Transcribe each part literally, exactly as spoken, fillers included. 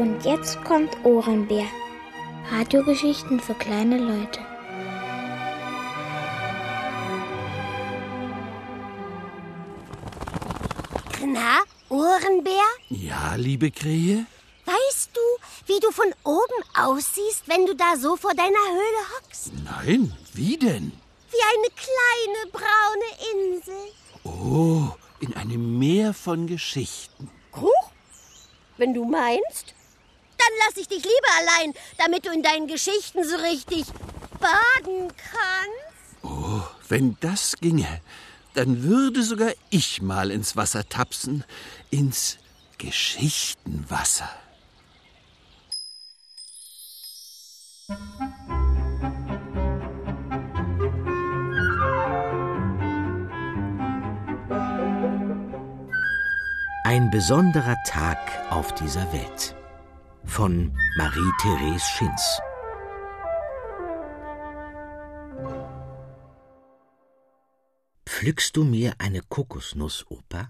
Und jetzt kommt Ohrenbär. Radiogeschichten für kleine Leute. Na, Ohrenbär? Ja, liebe Krähe? Weißt du, wie du von oben aussiehst, wenn du da so vor deiner Höhle hockst? Nein, wie denn? Wie eine kleine braune Insel. Oh, in einem Meer von Geschichten. Huch, wenn du meinst, dann lass ich dich lieber allein, damit du in deinen Geschichten so richtig baden kannst. Oh, wenn das ginge, dann würde sogar ich mal ins Wasser tapsen, ins Geschichtenwasser. Ein besonderer Tag auf dieser Welt von Marie-Therese Schinz. Pflückst du mir eine Kokosnuss, Opa?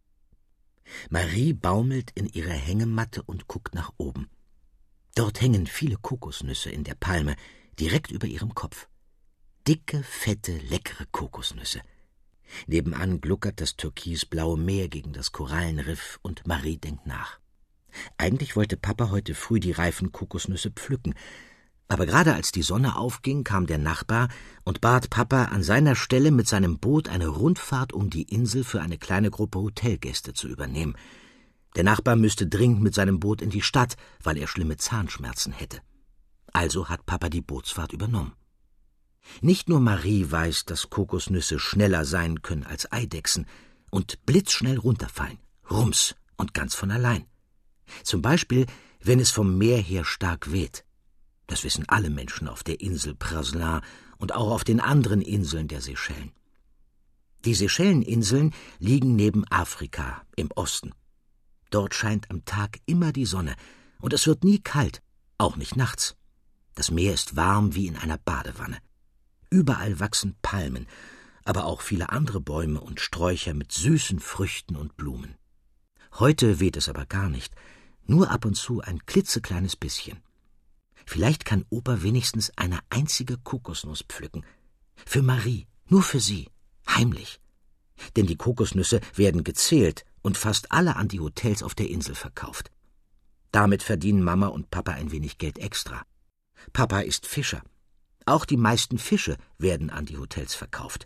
Marie baumelt in ihrer Hängematte und guckt nach oben. Dort hängen viele Kokosnüsse in der Palme, direkt über ihrem Kopf. Dicke, fette, leckere Kokosnüsse. Nebenan gluckert das türkisblaue Meer gegen das Korallenriff und Marie denkt nach. Eigentlich wollte Papa heute früh die reifen Kokosnüsse pflücken, aber gerade als die Sonne aufging, kam der Nachbar und bat Papa, an seiner Stelle mit seinem Boot eine Rundfahrt um die Insel für eine kleine Gruppe Hotelgäste zu übernehmen. Der Nachbar müsste dringend mit seinem Boot in die Stadt, weil er schlimme Zahnschmerzen hätte. Also hat Papa die Bootsfahrt übernommen. Nicht nur Marie weiß, dass Kokosnüsse schneller sein können als Eidechsen und blitzschnell runterfallen, rums und ganz von allein. Zum Beispiel, wenn es vom Meer her stark weht. Das wissen alle Menschen auf der Insel Praslin und auch auf den anderen Inseln der Seychellen. Die Seychelleninseln liegen neben Afrika im Osten. Dort scheint am Tag immer die Sonne und es wird nie kalt, auch nicht nachts. Das Meer ist warm wie in einer Badewanne. Überall wachsen Palmen, aber auch viele andere Bäume und Sträucher mit süßen Früchten und Blumen. Heute weht es aber gar nicht, nur ab und zu ein klitzekleines bisschen. Vielleicht kann Opa wenigstens eine einzige Kokosnuss pflücken. Für Marie, nur für sie, heimlich. Denn die Kokosnüsse werden gezählt und fast alle an die Hotels auf der Insel verkauft. Damit verdienen Mama und Papa ein wenig Geld extra. Papa ist Fischer. Auch die meisten Fische werden an die Hotels verkauft.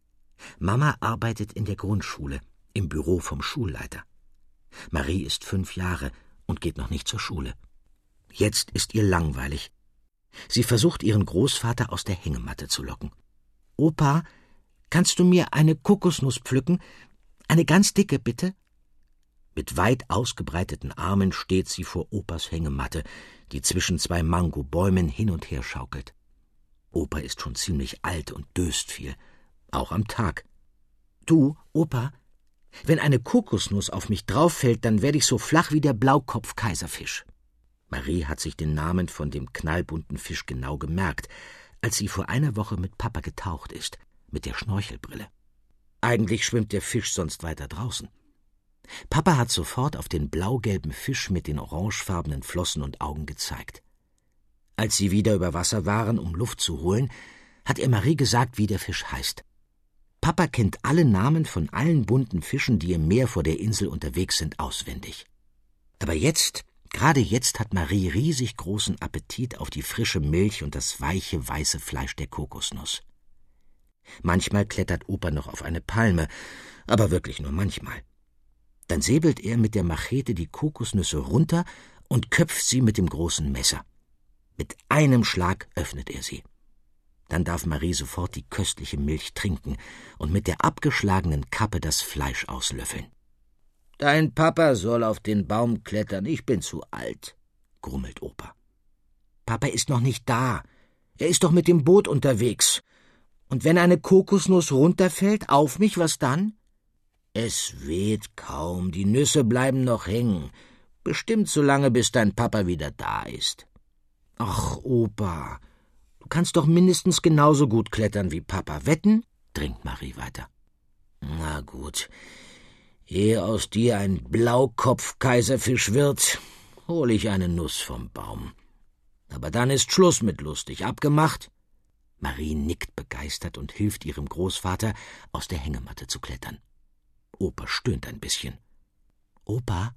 Mama arbeitet in der Grundschule, im Büro vom Schulleiter. Marie ist fünf Jahre und geht noch nicht zur Schule. Jetzt ist ihr langweilig. Sie versucht, ihren Großvater aus der Hängematte zu locken. »Opa, kannst du mir eine Kokosnuss pflücken? Eine ganz dicke, bitte?« Mit weit ausgebreiteten Armen steht sie vor Opas Hängematte, die zwischen zwei Mangobäumen hin und her schaukelt. Opa ist schon ziemlich alt und döst viel, auch am Tag. »Du, Opa, wenn eine Kokosnuss auf mich drauffällt, dann werde ich so flach wie der Blaukopf-Kaiserfisch.« Marie hat sich den Namen von dem knallbunten Fisch genau gemerkt, als sie vor einer Woche mit Papa getaucht ist, mit der Schnorchelbrille. Eigentlich schwimmt der Fisch sonst weiter draußen. Papa hat sofort auf den blau-gelben Fisch mit den orangefarbenen Flossen und Augen gezeigt. Als sie wieder über Wasser waren, um Luft zu holen, hat er Marie gesagt, wie der Fisch heißt. Papa kennt alle Namen von allen bunten Fischen, die im Meer vor der Insel unterwegs sind, auswendig. Aber jetzt, gerade jetzt hat Marie riesig großen Appetit auf die frische Milch und das weiche, weiße Fleisch der Kokosnuss. Manchmal klettert Opa noch auf eine Palme, aber wirklich nur manchmal. Dann säbelt er mit der Machete die Kokosnüsse runter und köpft sie mit dem großen Messer. Mit einem Schlag öffnet er sie. Dann darf Marie sofort die köstliche Milch trinken und mit der abgeschlagenen Kappe das Fleisch auslöffeln. »Dein Papa soll auf den Baum klettern, ich bin zu alt«, grummelt Opa. »Papa ist noch nicht da. Er ist doch mit dem Boot unterwegs. Und wenn eine Kokosnuss runterfällt, auf mich, was dann?« »Es weht kaum, die Nüsse bleiben noch hängen. Bestimmt so lange, bis dein Papa wieder da ist.« »Ach, Opa, du kannst doch mindestens genauso gut klettern wie Papa. Wetten?« dringt Marie weiter. »Na gut, ehe aus dir ein Blaukopf-Kaiserfisch wird, hol ich eine Nuss vom Baum. Aber dann ist Schluss mit lustig. Abgemacht?« Marie nickt begeistert und hilft ihrem Großvater, aus der Hängematte zu klettern. Opa stöhnt ein bisschen. »Opa,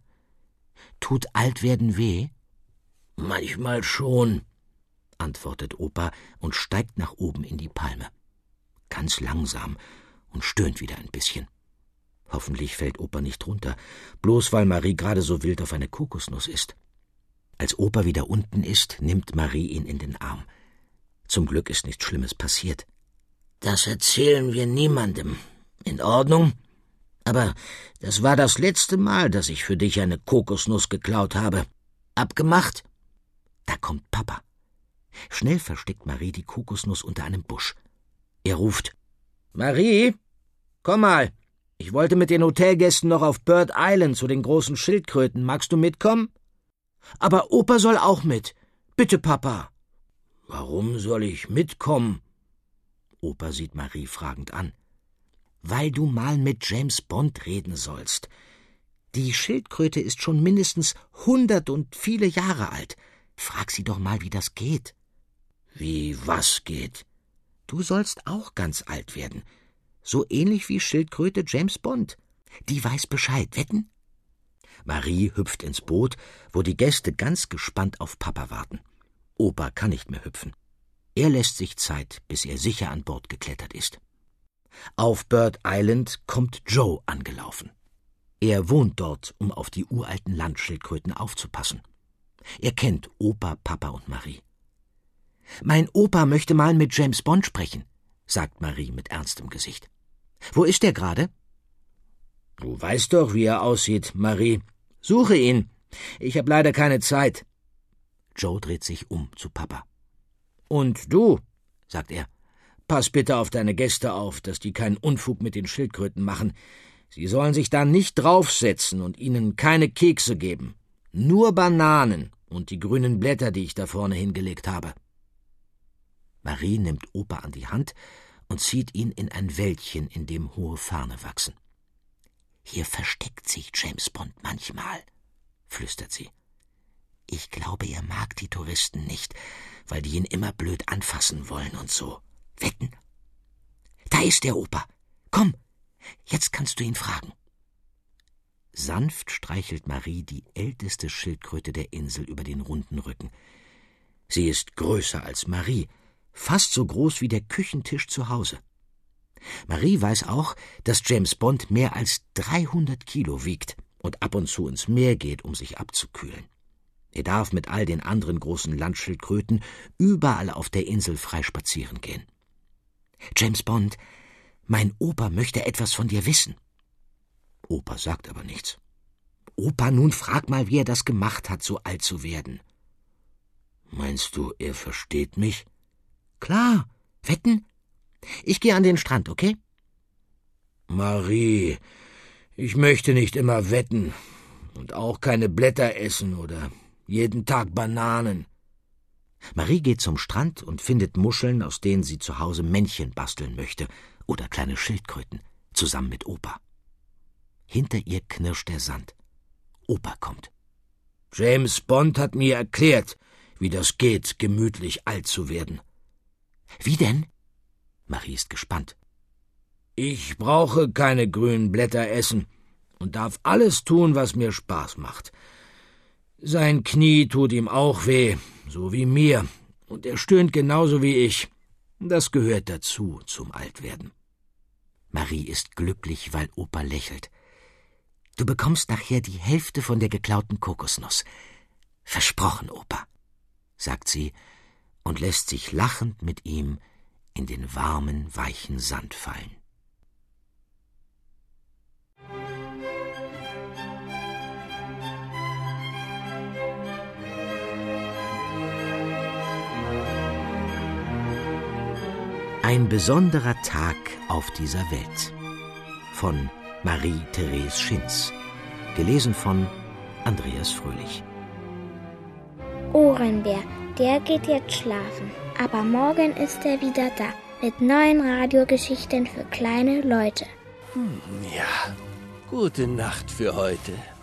tut Altwerden weh?« »Manchmal schon«, antwortet Opa und steigt nach oben in die Palme. Ganz langsam und stöhnt wieder ein bisschen. Hoffentlich fällt Opa nicht runter, bloß weil Marie gerade so wild auf eine Kokosnuss ist. Als Opa wieder unten ist, nimmt Marie ihn in den Arm. Zum Glück ist nichts Schlimmes passiert. »Das erzählen wir niemandem. In Ordnung? Aber das war das letzte Mal, dass ich für dich eine Kokosnuss geklaut habe. Abgemacht?« Da kommt Papa. Schnell versteckt Marie die Kokosnuss unter einem Busch. Er ruft: »Marie, komm mal. Ich wollte mit den Hotelgästen noch auf Bird Island zu den großen Schildkröten. Magst du mitkommen?« »Aber Opa soll auch mit. Bitte, Papa.« »Warum soll ich mitkommen?« Opa sieht Marie fragend an. »Weil du mal mit James Bond reden sollst. Die Schildkröte ist schon mindestens hundert und viele Jahre alt. Frag sie doch mal, wie das geht.« »Wie was geht?« »Du sollst auch ganz alt werden. So ähnlich wie Schildkröte James Bond. Die weiß Bescheid, wetten?« Marie hüpft ins Boot, wo die Gäste ganz gespannt auf Papa warten. Opa kann nicht mehr hüpfen. Er lässt sich Zeit, bis er sicher an Bord geklettert ist. Auf Bird Island kommt Joe angelaufen. Er wohnt dort, um auf die uralten Landschildkröten aufzupassen. Er kennt Opa, Papa und Marie. »Mein Opa möchte mal mit James Bond sprechen«, sagt Marie mit ernstem Gesicht. »Wo ist er gerade?« »Du weißt doch, wie er aussieht, Marie. Suche ihn. Ich habe leider keine Zeit.« Joe dreht sich um zu Papa. »Und du«, sagt er, »pass bitte auf deine Gäste auf, dass die keinen Unfug mit den Schildkröten machen. Sie sollen sich da nicht draufsetzen und ihnen keine Kekse geben. Nur Bananen und die grünen Blätter, die ich da vorne hingelegt habe.« Marie nimmt Opa an die Hand und zieht ihn in ein Wäldchen, in dem hohe Farne wachsen. »Hier versteckt sich James Bond manchmal«, flüstert sie. »Ich glaube, er mag die Touristen nicht, weil die ihn immer blöd anfassen wollen und so. Wetten?« »Da ist der Opa. Komm, jetzt kannst du ihn fragen.« Sanft streichelt Marie die älteste Schildkröte der Insel über den runden Rücken. Sie ist größer als Marie, fast so groß wie der Küchentisch zu Hause. Marie weiß auch, dass James Bond mehr als dreihundert Kilo wiegt und ab und zu ins Meer geht, um sich abzukühlen. Er darf mit all den anderen großen Landschildkröten überall auf der Insel frei spazieren gehen. »James Bond, mein Opa möchte etwas von dir wissen.« Opa sagt aber nichts. »Opa, nun frag mal, wie er das gemacht hat, so alt zu werden.« »Meinst du, er versteht mich?« »Klar. Wetten? Ich gehe an den Strand, okay?« »Marie, ich möchte nicht immer wetten und auch keine Blätter essen oder jeden Tag Bananen.« Marie geht zum Strand und findet Muscheln, aus denen sie zu Hause Männchen basteln möchte oder kleine Schildkröten, zusammen mit Opa. Hinter ihr knirscht der Sand. Opa kommt. »James Bond hat mir erklärt, wie das geht, gemütlich alt zu werden.« »Wie denn?« Marie ist gespannt. »Ich brauche keine grünen Blätter essen und darf alles tun, was mir Spaß macht. Sein Knie tut ihm auch weh, so wie mir, und er stöhnt genauso wie ich. Das gehört dazu, zum Altwerden.« Marie ist glücklich, weil Opa lächelt. »Du bekommst nachher die Hälfte von der geklauten Kokosnuss. Versprochen, Opa«, sagt sie und lässt sich lachend mit ihm in den warmen, weichen Sand fallen. Ein besonderer Tag auf dieser Welt von Marie-Therese Schinz, gelesen von Andreas Fröhlich. Ohrenbär, der geht jetzt schlafen, aber morgen ist er wieder da mit neuen Radiogeschichten für kleine Leute. Hm, ja, gute Nacht für heute.